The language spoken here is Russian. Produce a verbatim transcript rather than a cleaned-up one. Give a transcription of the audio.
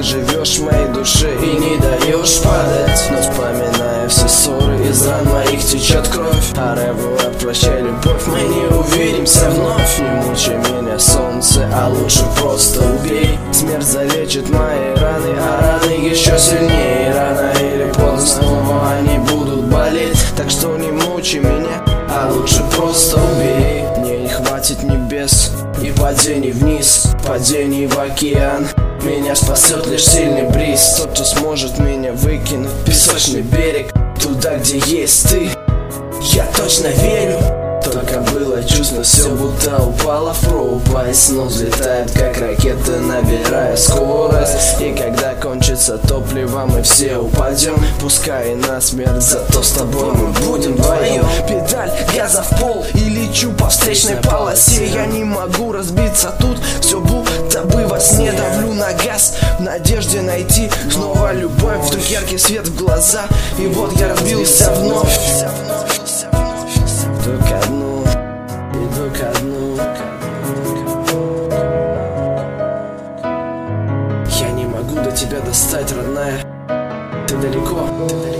живешь в моей душе и не даешь падать. Но вспоминая все ссоры, из ран моих течет кровь. Аревуар, прощай, любовь, мы не увидимся вновь. Не мучай меня, солнце, а лучше просто убей. Смерть залечит мои раны, а раны еще сильнее. Рано или поздно снова они будут болеть. Так что не мучай меня, а лучше просто убей. Мне не хватит небес и падений вниз, падений в океан. Меня спасет лишь сильный бриз, тот, кто сможет меня выкинуть в песочный берег, туда, где есть ты. Я точно верю. Только было чувство, все будто упало в пропасть, но взлетает как ракета, набирая скорость. И когда кончится топливо, мы все упадем, пускай и на смерть, зато с тобой мы будем вдвоем. Педаль газа в пол и лечу по встречной полосе. Я не могу разбиться тут, все будто бы во сне. Давлю на газ в надежде найти снова любовь. Вдруг яркий свет в глаза, и вот я разбился вновь. Иду ко дну, иду ко дну. Я не могу до тебя достать, родная. Ты далеко, ты далеко.